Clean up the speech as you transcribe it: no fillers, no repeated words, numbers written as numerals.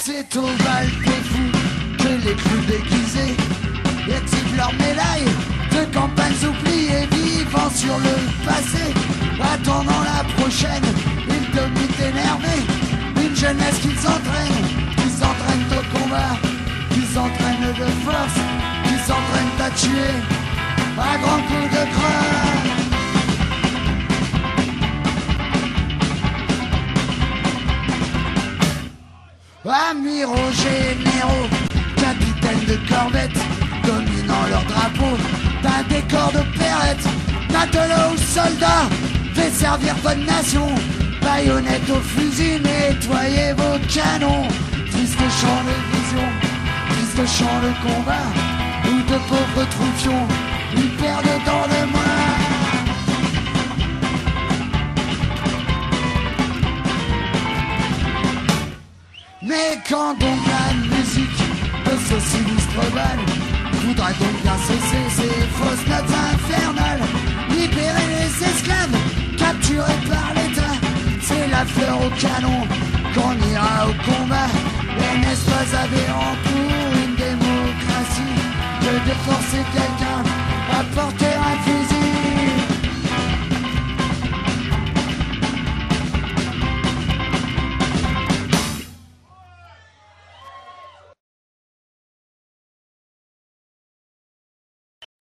C'est au bal des fous que les plus déguisés étiment leurs médailles de campagnes oubliées, vivant sur le passé, attendant la prochaine, ils dominent énervés, une jeunesse qui s'entraîne au combat, qui s'entraîne de force, qui s'entraîne à tuer, à grands coups de croix. Amiraux, généraux, capitaines de corvettes, dominant leur drapeau d'un décor d'opérette, matelots ou soldats, fait servir votre nation, baïonnettes au fusil, nettoyez vos canons. Triste champ de vision, triste champ de combat, où de pauvres troufions, ils perdent dans le moins. Mais quand donc la musique de ce sinistre bal voudra donc bien cesser ces fausses notes infernales, libérer les esclaves capturés par l'État, c'est la fleur au canon qu'on ira au combat. Et n'est-ce pas aberrant pour une démocratie que de forcer quelqu'un à porter